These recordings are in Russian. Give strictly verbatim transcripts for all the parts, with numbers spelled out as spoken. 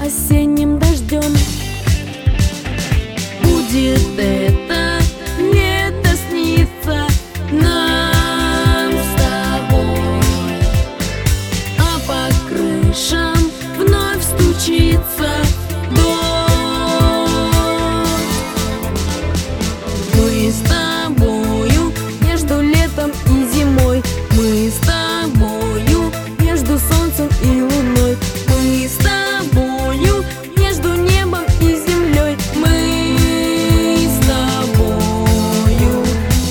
осенним дождем. Будет это лето снится нам с тобой, а по крышам вновь стучится дождь. Мы с тобою между летом и зимой, мы с тобою между солнцем и луной, мы с тобою между небом и землей, мы с тобою.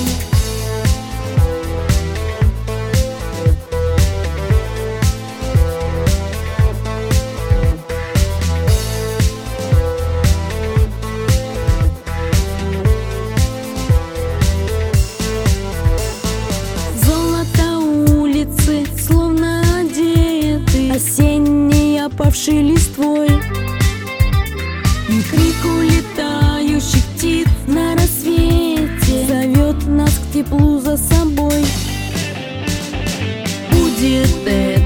Золото улицы словно одеты осенней опавшей листвой, и крик улетающих птиц на рассвете зовет нас к теплу за собой. Будет это